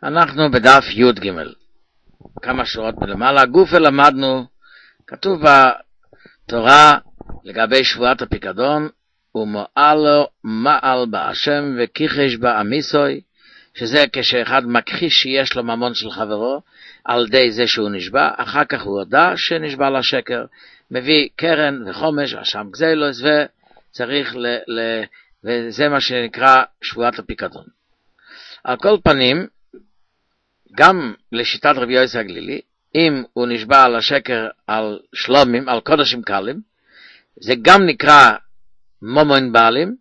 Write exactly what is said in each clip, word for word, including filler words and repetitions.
אנחנו בדף י' ג' כמה שורות מלמעלה. גופה למדנו, כתוב בתורה לגבי שבועת הפיקדון, ומועל לו מעל בהשם וכיחש בעמיסוי, שזה כשאחד מכחיש שיש לו ממון של חברו על די זה שהוא נשבע, אחר כך הוא הודע שנשבע לשקר, מביא קרן וחומש אשם גזילוס, וצריך ל, ל, וזה מה שנקרא שבועת הפיקדון. על כל פנים, גם לשיטת רבי יוסי הגלילי, אם הוא נשבע על השקר על שלומים, על קודשים קלים, זה גם נקרא ממון בעלים,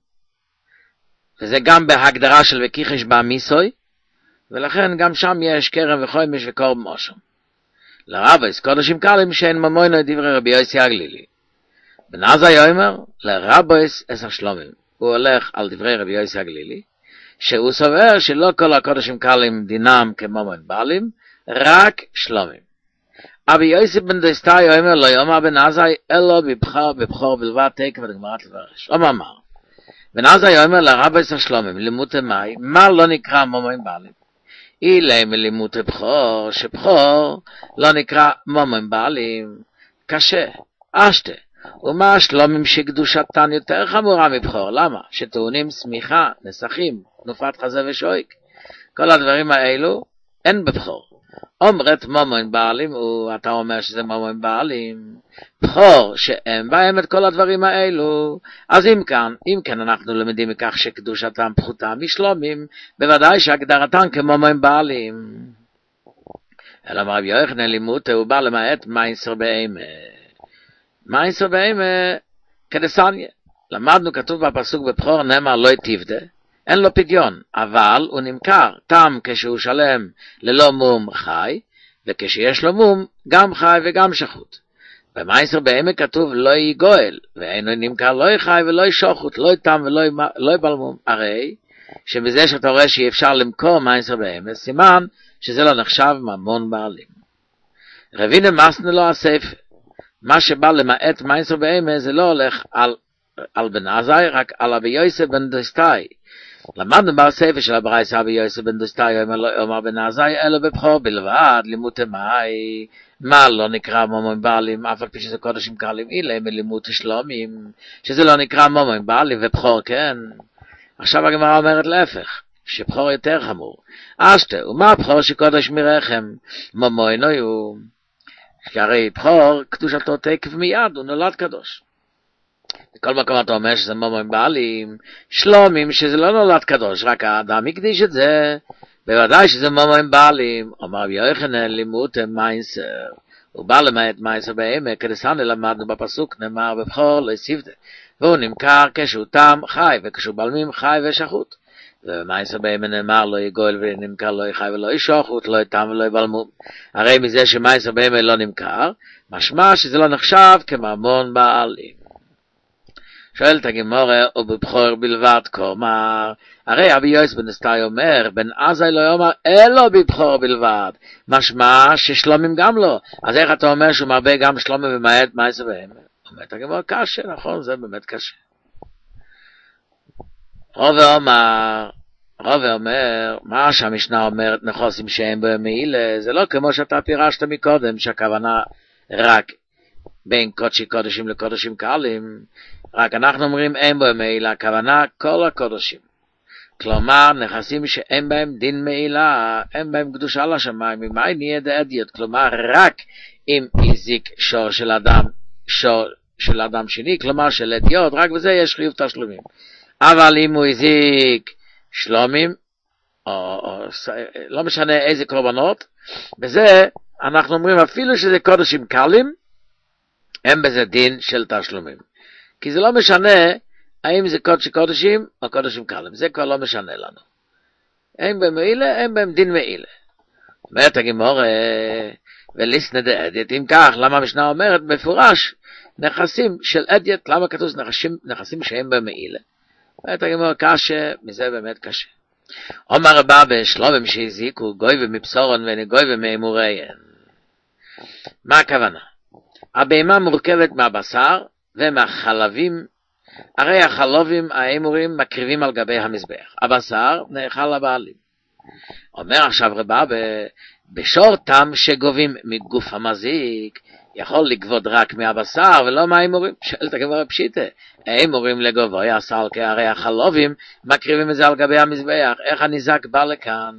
וזה גם בהגדרה של וכיחש בעמיסוי, ולכן גם שם יש קרן וחומש וקורבן מושם. לרבוס קודשים קלים שאין ממון לדברי רבי יוסי הגלילי. בן עזאי אומר, לרבוס עשר שלומים. הוא הולך על דברי רבי יוסי הגלילי, שהוא סובר שלא כל הקודשים קלים דינם כממון בעלים, רק שלומים. אבי יוסי בן דסתאי אומר, לא יאמר בן עזאי, אלא בבחור בבחור בלבד תקף ודגמרת לברש. לא מאמר. בן עזאי אומר לרבוס השלומים, לימודי מאי, מה לא נקרא ממון בעלים? אילי מלימודי בחור, שבחור לא נקרא ממון בעלים, קשה, אשתה. ומה השלומים שקדושתן יותר חמורה מבחור? למה? שטעונים סמיכה, נסחים, תנופת חזה ושויק. כל הדברים האלו אין בבחור. אומרת ממון בעלים, ואתה אומר שזה ממון בעלים, בחור שאין בהם את כל הדברים האלו. אז אם כאן, אם כן אנחנו למדים מכך שקדושתם פחותה משלומים, בוודאי שהגדרתן כממון בעלים. אלא מרב יוחנן לימוד, הוא בא למעט מייסר בהמה. מייסר בהמה כדסניה. למדנו, כתוב בפסוק בבחור נאמר לא תפדה, אין לו פדיון, אבל הוא נמכר תם כשהוא שלם ללא מום חי, וכשיש לו מום גם חי וגם שחוט. במייסר בהמה כתוב לא יגואל, ואינו נמכר לא חי ולא שחוט, לא תם ולא לא בלמום. הרי שבזה שאתה רואה שאי אפשר למכור מייסר בהמה, סימן שזה לא נחשב ממון בעלים. רבינה מסנה לו הספר. מה שבא למעט מייסר בהמה זה לא הולך על, על בן עזאי, רק על אבי יוסי בן דסתאי. למדנו בספר של הברייתא אבי יוסי בן דסתאי אומר בן עזאי, אלא בבחור בלבד, לימודי מאי, מה לא נקרא ממון בעלים, אף על פי שזה קודשים קלים, אילי מלימודי שלומים, שזה לא נקרא ממון בעלים, ובחור כן. עכשיו הגמרא אומרת להפך, שבחור יותר חמור. אשתה, ומה הבחור שקודש מרחם? ממונו הוא, הרי בחור קדושתו תקף מיד, הוא נולד קדוש. בכל מקום אתה אומר שזה ממון בעלים, שלומים שזה לא נולד קדוש, רק האדם הקדיש את זה, בוודאי שזה ממון בעלים. אומר יוחנן לימוד מייסר, הוא בא למעט מייסר בהמה, כדסניה למדנו בפסוק, נאמר בבחור לא יסיפדה, והוא נמכר כשהוא תם חי, וכשהוא בלמים חי ושחוט. ומייסר בהמה נאמר לא יגואל ונמכר לא יחי ולא ישחוט, לא תם ולא יבלמום. הרי מזה שמייסר בהמה לא נמכר, משמע שזה לא נחשב כממון בעלים. שואלת הגמרא, ובבחור בלבד כלומר, הרי אבי יוסי בן דסתאי אומר, בן עזאי לא יאמר אלא בבחור בלבד, משמע ששלומים גם לא. אז איך אתה אומר שהוא מרבה גם שלומים ומעט מייסר בהמה? אומרת הגמרא, קשה, נכון, זה באמת קשה. רובע אומר, רובע אומר, מה שהמשנה אומרת נחוסים שאין בהם מעילה, זה לא כמו שאתה פירשת מקודם, שהכוונה רק בין קודשי קודשים לקודשים קלים, רק אנחנו אומרים אין בהם מעילה, הכוונה כל הקודשים. כלומר, נכסים שאין בהם דין מעילה, אין בהם קדושה לשמיים, ממאי נהיה דאדיות, כלומר, רק אם הזיק שור של אדם, שור של אדם שני, כלומר של אדיות, רק בזה יש חיוב תשלומים. אבל אם הוא הזיק שלומים, או, או, לא משנה איזה קורבנות, בזה אנחנו אומרים אפילו שזה קודשים קלים, אין בזה דין של תשלומים. כי זה לא משנה האם זה קודשי קודשים או קודשים קלים, זה כבר לא משנה לנו. אין בהם מעילה, אין בהם דין מעילה. אומרת הגמרא, וליסנא דאדיית, אם כך, למה המשנה אומרת מפורש, נכסים של אדיית, למה כתוב נכסים, נכסים שאין בהם מעילה? אומרת הגמרא, קשה, מזה באמת קשה. אומר רבה בשלומים שהזיקו, גוי ומבשורון ונגוי ומאמוריין. מה הכוונה? הבהמה מורכבת מהבשר ומהחלבים, הרי החלבים האמורים מקריבים על גבי המזבח. הבשר נאכל לבעלים. אומר עכשיו רבה, בשור תם שגובים מגוף המזיק, יכול לגבות רק מהבשר ולא מהאימורים. שואלת הגמרא פשיטה, האימורים לגובו יעשה כהרי החלובים, מקריבים את זה על גבי המזבח, איך הניזק בא לכאן?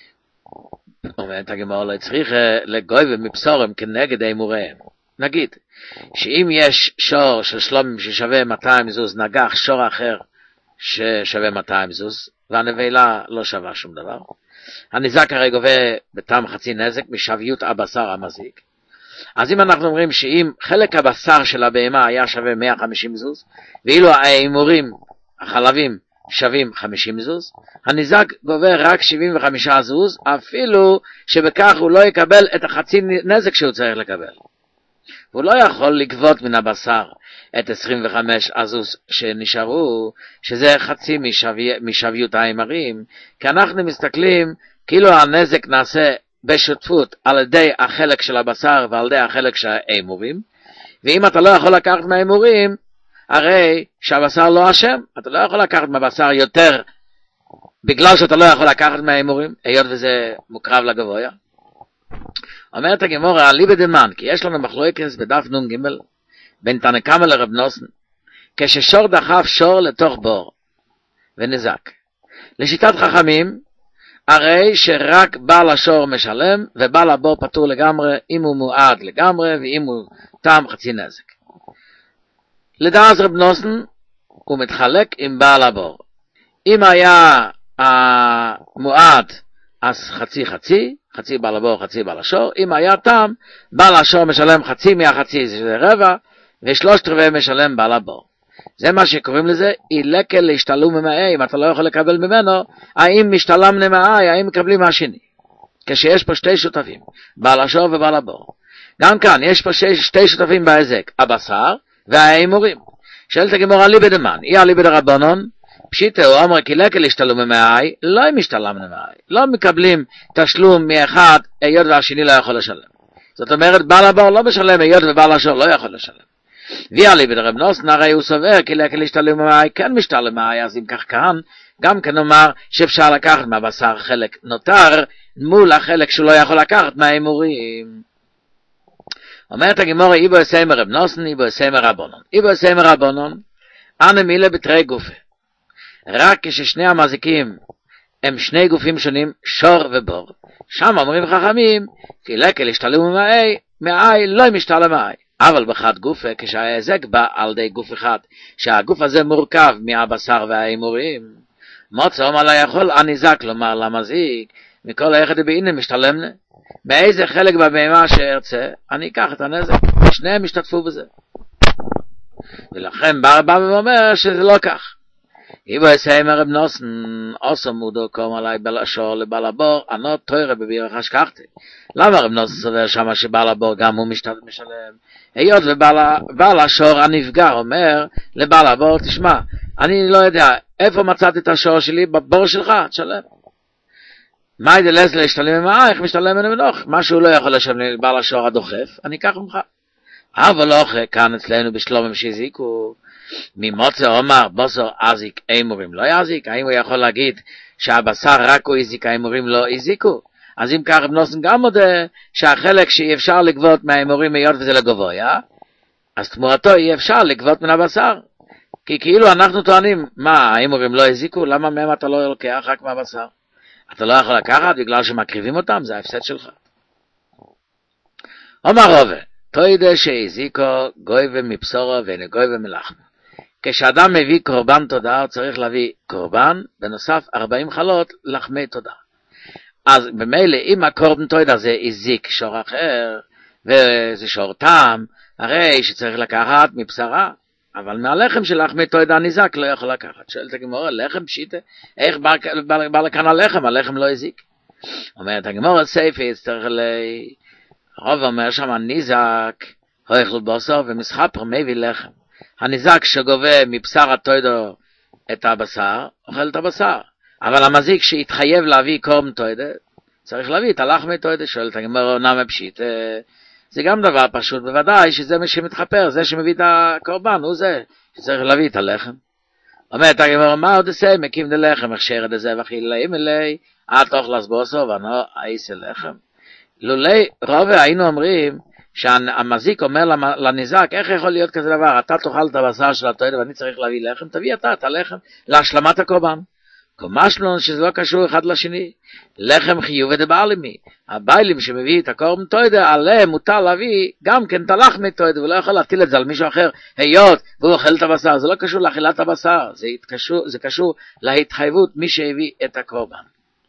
אומרת הגמרא, לא צריך לגובה מבשורם כנגד האימוריהם. נגיד, שאם יש שור של שלומים ששווה מאתיים זוז, נגח שור אחר ששווה מאתיים זוז, והנבלה לא שווה שום דבר, הניזק הרי גובה בתם חצי נזק משוויות הבשר המזיק. אז אם אנחנו אומרים שאם חלק הבשר של הבהמה היה שווה מאה וחמישים זוז, ואילו האימורים, החלבים, שווים חמישים זוז, הניזק גובה רק שבעים וחמישה זוז, אפילו שבכך הוא לא יקבל את החצי נזק שהוא צריך לקבל. הוא לא יכול לגבות מן הבשר את עשרים וחמש הזוז שנשארו, שזה חצי משווy, משוויות האימרים, כי אנחנו מסתכלים כאילו הנזק נעשה בשותפות על ידי החלק של הבשר ועל ידי החלק של האימורים, ואם אתה לא יכול לקחת מהאימורים, הרי שהבשר לא אשם, אתה לא יכול לקחת מהבשר יותר, בגלל שאתה לא יכול לקחת מהאימורים, היות וזה מוקרב לגבוה. אומרת הגמרא, ליבא דמן, כי יש לנו מחלוקת בדף נון ג' בין תנא קמא לרב נוסן, כששור דחף שור לתוך בור ונזק. לשיטת חכמים, הרי שרק בעל השור משלם, ובעל הבור פטור לגמרי, אם הוא מועד לגמרי, ואם הוא תם חצי נזק. לדעת רב נוסן, הוא מתחלק עם בעל הבור. אם היה המועד, אז חצי חצי, חצי בעל הבור, חצי בעל השור. אם היה תם, בעל השור משלם חצי מהחצי, זה רבע, ושלושת רבעי משלם בעל הבור. זה מה שקוראים לזה, אילקל להשתלום ממאי, אם אתה לא יכול לקבל ממנו, האם משתלם ממאי, האם מקבלים מהשני. כשיש פה שתי שותפים, בעל השור ובעל הבור. גם כאן, יש פה שתי, שתי שותפים בהזק, הבשר והאימורים. שאלת הגמרא ליבא דמן, אי ליבא דרבנן, פשיטה הוא אומר כי לקל השתלום ממאי, לא משתלם ממאי, לא מקבלים תשלום מאחד, היות והשני לא יכול לשלם. זאת אומרת, בעל הבור לא משלם, היות ובעל השור לא יכול לשלם. ואי ליבא דרב נוסן, הרי הוא סובר כי לקל השתלום ממאי, כן משתלם ממאי, אז אם כך כאן, גם כן אומר שאפשר לקחת מהבשר חלק נותר, מול החלק שהוא לא יכול לקחת מהאימורים. אומרת הגמרא, איבו יסיימר רב נוסן, איבו יסיימר רבנן. איבו יסיימר רבנן, אנא מילה בתרי גופה. רק כששני המזיקים הם שני גופים שונים, שור ובור. שם אומרים חכמים, כי לקל השתלום ממאי, מאי לא משתלם מאי. אבל בחד גופה, כשההזק בא על די גוף אחד, שהגוף הזה מורכב מהבשר והאימורים, מוצא אומר לה יכול הניזק לומר למזיק, מכל היחד בעיני משתלמנה. מאיזה חלק בבהמה שארצה, אני אקח את הנזק. שניהם השתתפו בזה. ולכן בא רבא ואומר שזה לא כך. איבו יסיימר רב נוסן, עושו מודו קום עלי בלשור לבעל הבור, ענות תוירה בבירך השכחתי. למה רב נוסן סובר שמה שבעל הבור גם הוא משלם? היות ובעל השור הנפגע אומר לבעל הבור, תשמע, אני לא יודע, איפה מצאת את השור שלי? בבור שלך, תשלם. מה ידלז להשתלם ממאה, איך משתלם ממנו מנוח? מה שהוא לא יכול לשלם לבעל השור הדוחף, אני אקח ממך. אבל לא כאן אצלנו בשלומם שהזיקו, ממוצא אומר בוסר אזיק אימורים לא יזיק, האם הוא יכול להגיד שהבשר רק הוא הזיק, האימורים לא הזיקו? אז אם כך רב נוסן גם מודה שהחלק שאי אפשר לגבות מהאימורים היות וזה לגבוה, אז תמורתו אי אפשר לגבות מן הבשר. כי כאילו אנחנו טוענים, מה, האימורים לא הזיקו? למה מהם אתה לא לוקח רק מהבשר? אתה לא יכול לקחת בגלל שמקריבים אותם, זה ההפסד שלך. אומר רובה, תוידה שהזיקו גויבה מבשורו ונגויבה מלחמו. כשאדם מביא קורבן תודה, הוא צריך להביא קורבן, בנוסף ארבעים חלות לחמי תודה. אז במילא, אם הקורבן תודה זה הזיק שור אחר, וזה שור טעם, הרי שצריך לקחת מבשרה, אבל מהלחם של לחמי תודה ניזק לא יכול לקחת. שואלת הגמרא, לחם פשיטה, איך בא, בא, בא לכאן הלחם? הלחם לא הזיק. אומרת הגמרא, סייפה יצטרך לי, הרוב אומר שם, ניזק, הויכל בוסר, ומסחפר מביא לחם. הניזק שגובה מבשר התוידו את הבשר, אוכל את הבשר. אבל המזיק שהתחייב להביא קורבן תוידו, צריך להביא את הלחמי תוידו. שואלת הגמרא, נמה פשיטה, זה גם דבר פשוט, בוודאי שזה מי שמתחפר, זה שמביא את הקורבן, הוא זה שצריך להביא את הלחם. אומרת הגמרא, מה עוד עושה? מקים דלחם, הכשר את זה, וכי לאים אלי, אל תאכל בוסו ואנו אעשה לחם. לולי רובה היינו אומרים שהמזיק אומר לניזק, איך יכול להיות כזה דבר? אתה תאכל את הבשר של התוידה ואני צריך להביא לחם, תביא אתה את הלחם להשלמת הקורבן. קומשלון שזה לא קשור אחד לשני. לחם חיוב דבעלמי. הבעלים שמביא את הקורבן תוידה, עליהם מותר להביא גם כן את הלחם תוידה, ולא יכול להטיל את זה על מישהו אחר, היות והוא אוכל את הבשר. זה לא קשור לאכילת הבשר, זה קשור, זה קשור להתחייבות מי שהביא את הקורבן.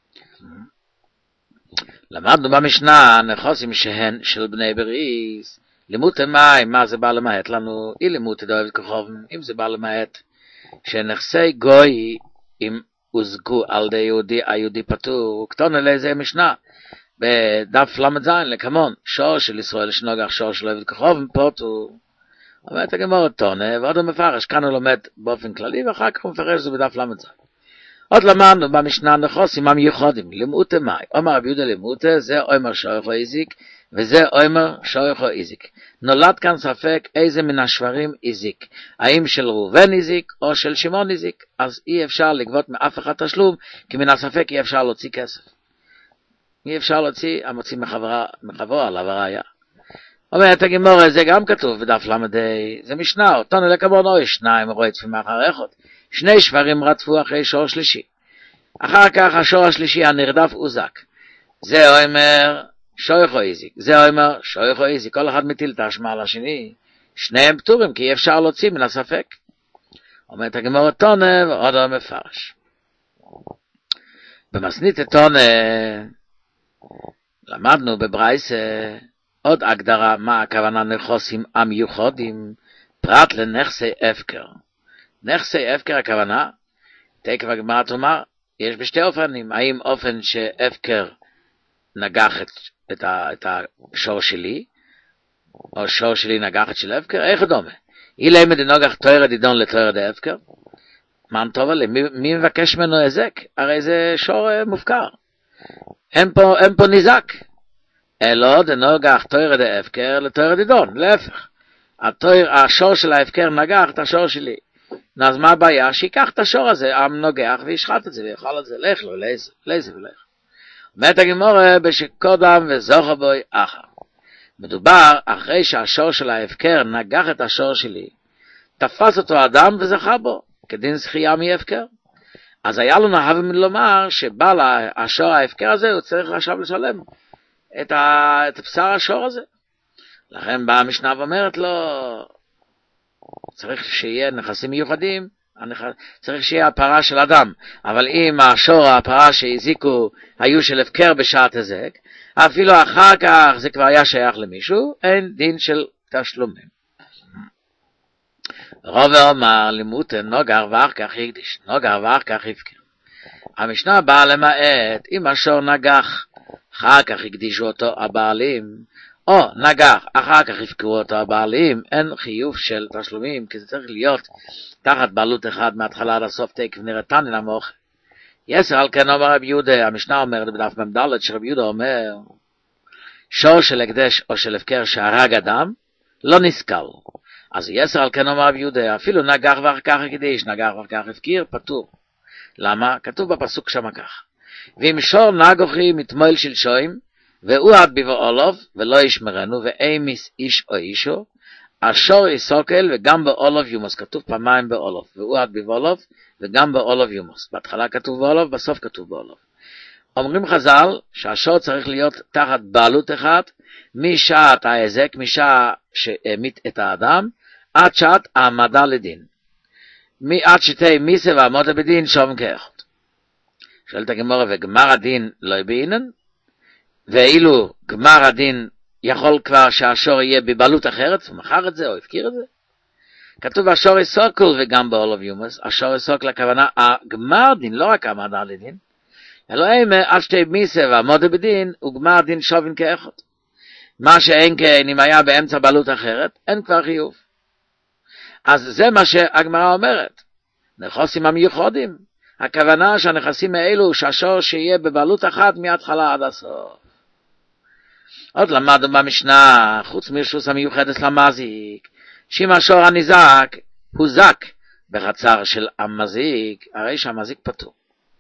למדנו במשנה נכוסים שהן של בני בריס, לימוד מים, מה זה בא למעט לנו? אי לימוד דאוהב כוכב, אם זה בא למעט שנכסי גוי אם הוזגו על די יהודי, היהודי פטור, כתון אלי זה משנה בדף למד זין לקמון, שור של ישראל שנוגח שור של אוהב כוכב פטור. אומרת הגמור תונה ועוד הוא מפרש, כאן הוא לומד באופן כללי ואחר כך הוא מפרש זה בדף למד זין. עוד למדנו במשנה נכוסים המיוחדים, לימותה מאי, אומר רבי יהודה לימותה, זה אומר שויכו איזיק, וזה אומר שויכו איזיק. נולד כאן ספק איזה מן השברים איזיק, האם של ראובן איזיק או של שמעון איזיק, אז אי אפשר לגבות מאף אחד תשלום, כי מן הספק אי אפשר להוציא כסף. אי אפשר להוציא, המוציא מחברו עליו הראיה. אומרת הגמורה, זה גם כתוב בדף למדי, זה משנה, אותנו לקבון אוי, שניים רועצים מאחר אחד. שני שברים רדפו אחרי שור שלישי. אחר כך השור השלישי הנרדף הוזק. זה אומר שויכו איזיק. זה אומר שויכו איזיק. כל אחד מטיל את האשמה על השני. שניהם פטורים כי אי אפשר להוציא מן הספק. אומרת הגמרא תונה ועוד הוא מפרש. במסנית תונה למדנו בברייסה עוד הגדרה מה הכוונה נכוסים המיוחדים פרט לנכסי הפקר. נכסי הפקר הכוונה, תקף הגמרא תאמר, יש בשתי אופנים, האם אופן שהפקר נגח את, את, ה, את השור שלי, או שור שלי נגח את של הפקר, איך דומה? אילי מדנוגח תוירה דידון לתוירה דה הפקר, מן טובה לי, מי, מי מבקש ממנו הזק? הרי זה שור מופקר, אין פה, אין פה ניזק, אלא דנוגח תוירה דה הפקר לתוירה דידון, להפך, התויר, השור של ההפקר נגח את השור שלי, אז מה הבעיה? שיקח את השור הזה, עם נוגח, וישחט את זה, ויאכל את זה, לך לו, לאיזה, לאיזה ולך. אומרת הגמרא בשקודם וזוכר בוי אחר. מדובר אחרי שהשור של ההפקר נגח את השור שלי, תפס אותו אדם וזכה בו, כדין זכייה מהפקר. אז היה לו נהב לומר שבעל השור ההפקר הזה, הוא צריך עכשיו לשלם את, ה, את בשר השור הזה. לכן באה המשנה ואומרת לו, צריך שיהיה נכסים מיוחדים, צריך שיהיה הפרה של אדם, אבל אם השור הפרה שהזיקו היו של הפקר בשעת הזק, אפילו אחר כך זה כבר היה שייך למישהו, אין דין של תשלומים. רובה אומר לימותה נוגר ואחר כך יקדיש, נוגר ואחר כך הפקר. המשנה באה למעט, אם השור נגח, אחר כך יקדישו אותו הבעלים, או נגח, אחר כך יפקרו אותו הבעלים, אין חיוב של תשלומים, כי זה צריך להיות תחת בעלות אחד מההתחלה עד הסוף, תקף נראתן אל המוח. יסר על כן אומר רבי יהודה, המשנה אומרת בדף ממדלת, שרבי יהודה אומר, שור של הקדש או של הפקר שהרג אדם, לא נסכל. אז יסר על כן אומר רבי יהודה, אפילו נגח ואחר כך הקדיש, נגח ואחר כך הפקיר, פטור. למה? כתוב בפסוק שם כך. ואם שור נגוחי מתמול של שוים, והוא עד בבעולוב ולא ישמרנו ואימיס איש או אישו, השור יסוקל וגם בעולוב יומוס, כתוב פעמיים בעולוב, והוא עד בבעולוב וגם בעולוב יומוס. בהתחלה כתוב בעולוב, בסוף כתוב בעולוב. אומרים חז"ל שהשור צריך להיות תחת בעלות אחת, משעת ההזק, משעה שהמית את האדם, עד שעת העמדה לדין. עד שתי מיסה ועמודה בדין שום כאחד. שואלת הגמרא, וגמר הדין לא יבינן? ואילו גמר הדין יכול כבר שהשור יהיה בבעלות אחרת, הוא מכר את זה או הפקיר את זה. כתוב השור יסוקל וגם בעולוב יומוס, השור יסוקל הכוונה, הגמר דין, לא רק העמדה לדין, אלא אם עד שתי מיסה ועמודה בדין, הוא גמר דין שווין כאחד. מה שאין כן, אם היה באמצע בעלות אחרת, אין כבר חיוב. אז זה מה שהגמרא אומרת, נכסים המיוחדים, הכוונה שהנכסים האלו, שהשור שיהיה בבעלות אחת מההתחלה עד הסוף. עוד למדנו במשנה, חוץ מרשוס המיוחדת למזיק, שאם השור הניזק הוזק בחצר של המזיק, הרי שהמזיק פטור.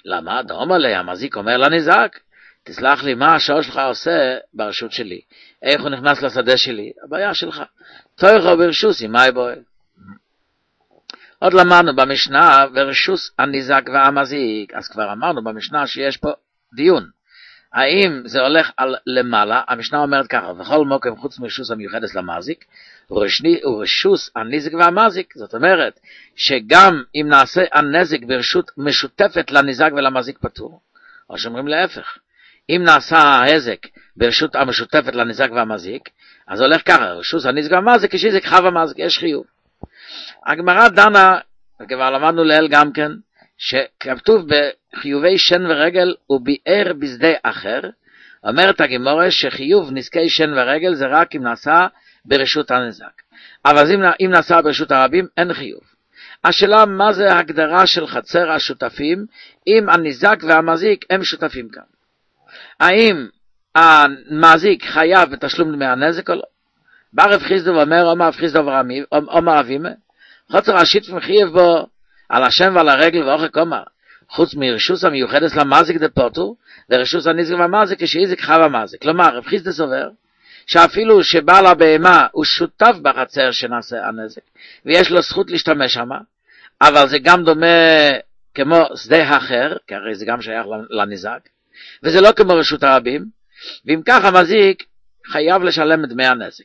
למה? דאמר לי, המזיק אומר לניזק, תסלח לי, מה השור שלך עושה ברשות שלי? איך הוא נכנס לשדה שלי? הבעיה שלך. תויכו ברשוסי, מה בואי? עוד למדנו במשנה, ורשוס הניזק והמזיק, אז כבר אמרנו במשנה שיש פה דיון. האם זה הולך על למעלה? המשנה אומרת ככה, וכל מוקם חוץ מרשוס המיוחדת למזיק, ורשוס הניזק והמזיק, זאת אומרת, שגם אם נעשה הנזק ברשות משותפת לניזק ולמזיק פטור, או שאומרים להפך, אם נעשה ההזק ברשות המשותפת לניזק והמזיק, אז הולך ככה, רשוס הניזק והמזיק, כשיזק חב המזיק, יש חיוב. הגמרא דנה, וכבר למדנו לאל גם כן, שכתוב בחיובי שן ורגל וביער בשדה אחר, אומרת הגמרא שחיוב נזקי שן ורגל זה רק אם נעשה ברשות הנזק. אבל אם, אם נעשה ברשות הרבים אין חיוב. השאלה מה זה ההגדרה של חצר השותפים, אם הנזק והמזיק הם שותפים כאן. האם המזיק חייב בתשלום דמי הנזק או לא? בא רב חיסדו ואומר, אומר רב חיסדו ואומר אבימה, חוצר השיתפים חייב בו על השם ועל הרגל ואוכל אומר, חוץ מרשוס המיוחדת למזיק דפוטו, ורשוס הנזק והמזיק כשיזק חב המזיק. כלומר, רב חיסדו סובר, שאפילו שבעל הבהמה הוא שותף בחצר שנעשה הנזק, ויש לו זכות להשתמש שם, אבל זה גם דומה כמו שדה אחר, כי הרי זה גם שייך לנזק, וזה לא כמו רשות הרבים, ואם כך המזיק חייב לשלם את דמי הנזק.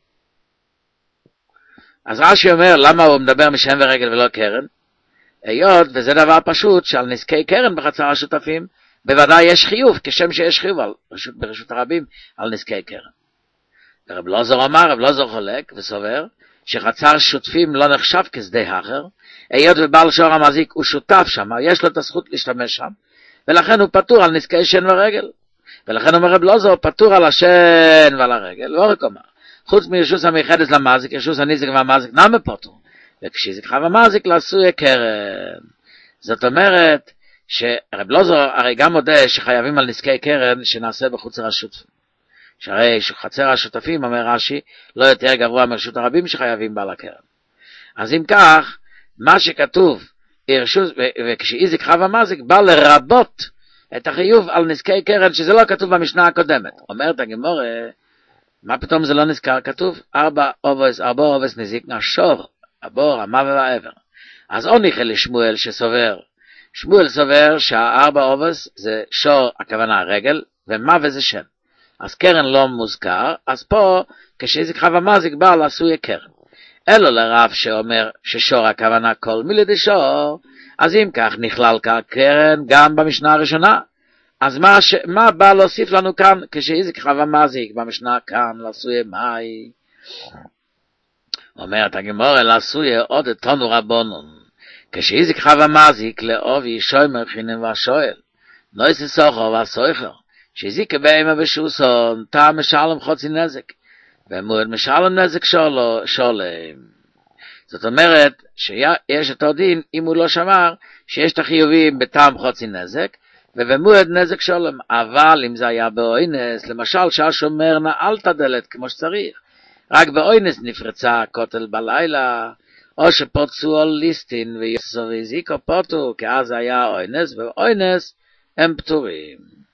אז רש"י אומר, למה הוא מדבר משם ורגל ולא קרן? היות, וזה דבר פשוט, שעל נזקי קרן בחצר השותפים, בוודאי יש חיוב, כשם שיש חיוב על רשות, ברשות הרבים, על נזקי קרן. רב לוזור אמר, רב לוזור חולק וסובר, שחצר שותפים לא נחשב כשדה אחר, היות ובעל שור המזיק הוא שותף שם, יש לו את הזכות להשתמש שם, ולכן הוא פטור על נזקי שן ורגל. ולכן אומר רב לוזור, פטור על השן ועל הרגל, ואורך אומר, חוץ מרשוס המיוחדת למזיק, רשוס הנזק והמזיק נמה פטור, וכשיזק חב המזיק לעשוי קרן. זאת אומרת, שרב לוזור הרי גם מודה שחייבים על נזקי קרן שנעשה בחוצר השותפים. שהרי חצר השותפים, אומר רש"י, לא יותר גרוע מרשות הרבים שחייבים בעל הקרן. אז אם כך, מה שכתוב, וכשיזק חב המזיק, בא לרבות את החיוב על נזקי קרן, שזה לא כתוב במשנה הקודמת. אומרת הגמרא, מה פתאום זה לא נזכר? כתוב, ארבע אובס, ארבע אובס נזיק נשור, הבור, המוות והעבר. אז עוד ניחל לשמואל שסובר, שמואל סובר שהארבע אובס זה שור, הכוונה רגל, ומוות זה שן. אז קרן לא מוזכר, אז פה, כשיזק חב המזיק בא לעשוי קרן. אלו לרב שאומר ששור הכוונה כל מילי דשור, אז אם כך נכלל קרן גם במשנה הראשונה. אז מה, ש... מה בא להוסיף לנו כאן, כשיזק חב המזיק במשנה כאן לעשוי מאי? אומרת הגמרא לעשוי עוד את תנו רבונון, כשיזק חב המזיק לאובי שוימר חינם והשואל, נויסי סוחר והסוחר, שיזיק בהמה בשוסון, טעם משלם חוצי נזק, ומועד משלם נזק שולם. זאת אומרת, שיש אותו דין, אם הוא לא שמר, שיש את החיובים בטעם חוצי נזק, ובמועד נזק שולם. אבל אם זה היה באוינס, למשל שהשומר נעל את הדלת כמו שצריך, רק באוינס נפרצה הכותל בלילה, או שפוצו על ליסטין ויסו והזיקו פוטו, כי אז היה אוינס, ובאוינס הם פטורים.